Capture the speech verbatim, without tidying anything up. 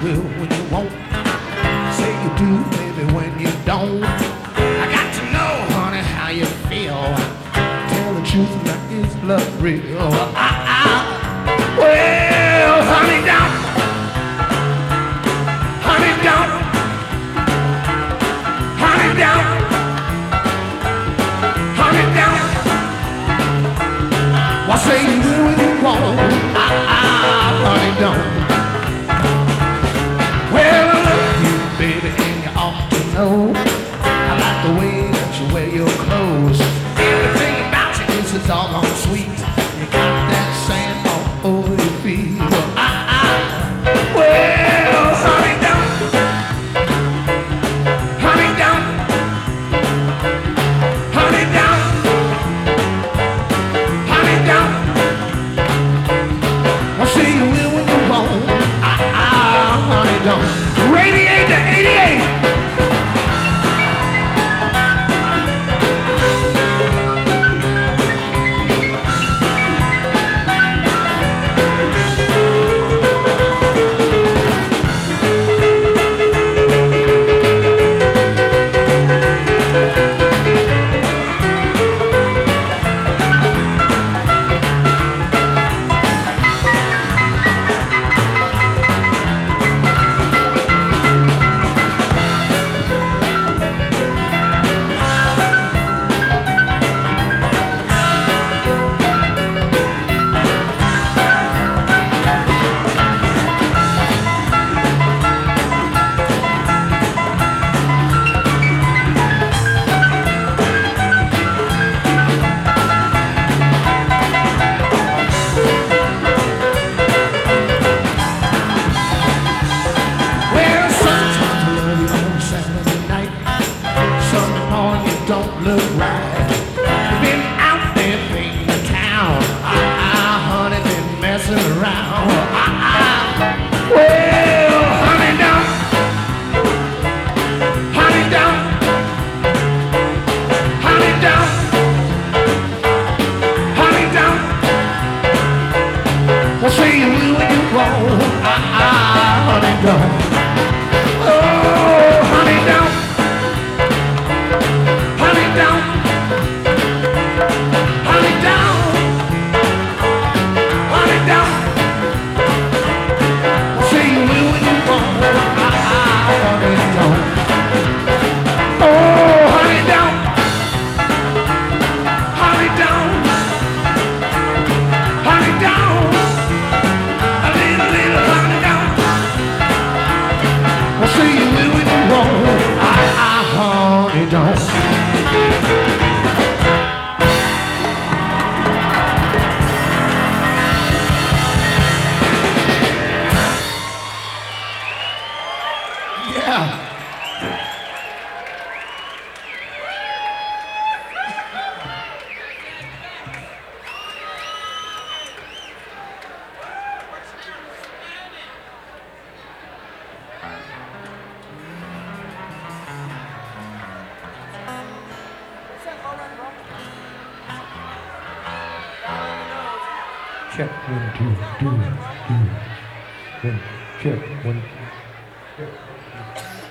will when you won't. Say you do, baby, when you don't. I got to know, honey, how you feel. Tell the truth, now is love real? Ah, ah. Well, honey, don't. Honey, don't. Honey, don't. Honey, don't. Why say you will when you won't? Ah, ah, honey, don't. Well, I love you, baby, and you ought to know. I like the way that you wear your clothes. Everything about you is a doggone sweet. You got that sand all over your feet. Ah, ah. Well, honey, don't. Honey, don't. Honey, don't. Honey, don't. I'll see you will when you won't. Ah, ah, honey, don't. Radiate to eighty-eight. Don't look right. You've been out there thinking the town. Ah, ah, honey, been messing around. Ah, ah. Well, honey, don't. Honey, don't. Honey, don't. Honey, don't. Well, say you will when you won't. Ah, ah, honey, don't. Oh, honey, don't. Honey, don't. Honey, don't. Honey, don't. Say you will when you won't. Ah, ah, honey, don't. Oh, honey, don't. Honey, don't. Honey, don't. A little, little honey, don't. Well, say you will when you won't. Ah, ah, honey, don't. Yeah. Check one, two, do, do. Then check one, check.